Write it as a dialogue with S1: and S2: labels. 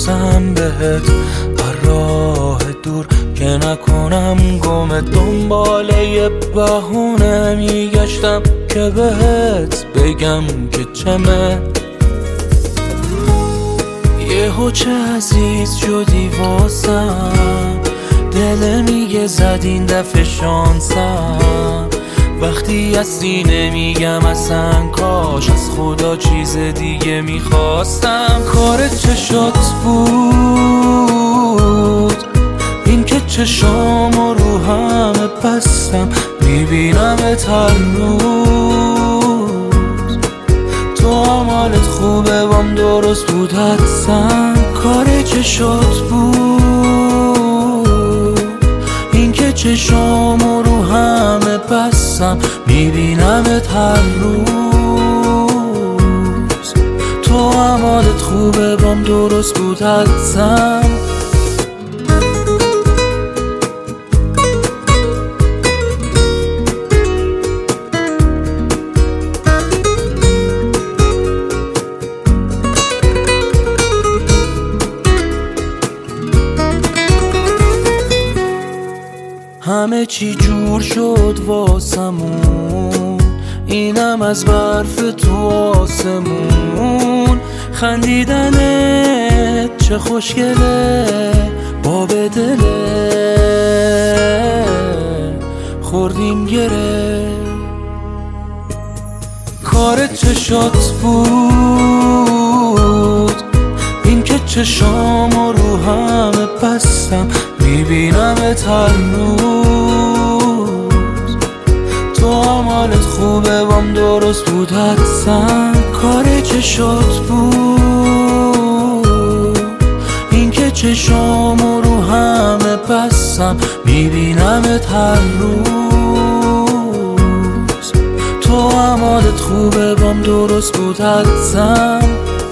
S1: برسم بهت، هر راه دور که نکنم گم، دنبال یه بهونه میگشتم که بهت بگم که چمه. یهو چه عزیز شدی واسم، دل میگه زد این دفعه شانسم، وقتی هستی نمیگم اصلا کاش از خدا چیز دیگه میخواستم. کار چشات بود این که چشامو رو همه بستم، میبینمت هر روز، تو هم حالت خوبه بام درست بود حدسم. کار چشات بود این که چشامو رو همه بستم، میبینمت هر روز، تو هم حالت خوبه بام درست بود حدسم. همه چی جور شد واسمون، اینم از برف تو آسمون، خندیدنت چه خوشگله با به دله، خوردیم گره. کار چشات بود این که چشامو رو همه بستم، میبینمت هر روز، تو هم حالت خوبه بام درست بود حدسم. کار چشات بود این که چشامو رو همه بستم، میبینمت هر روز، تو هم حالت خوبه بام درست بود حدسم.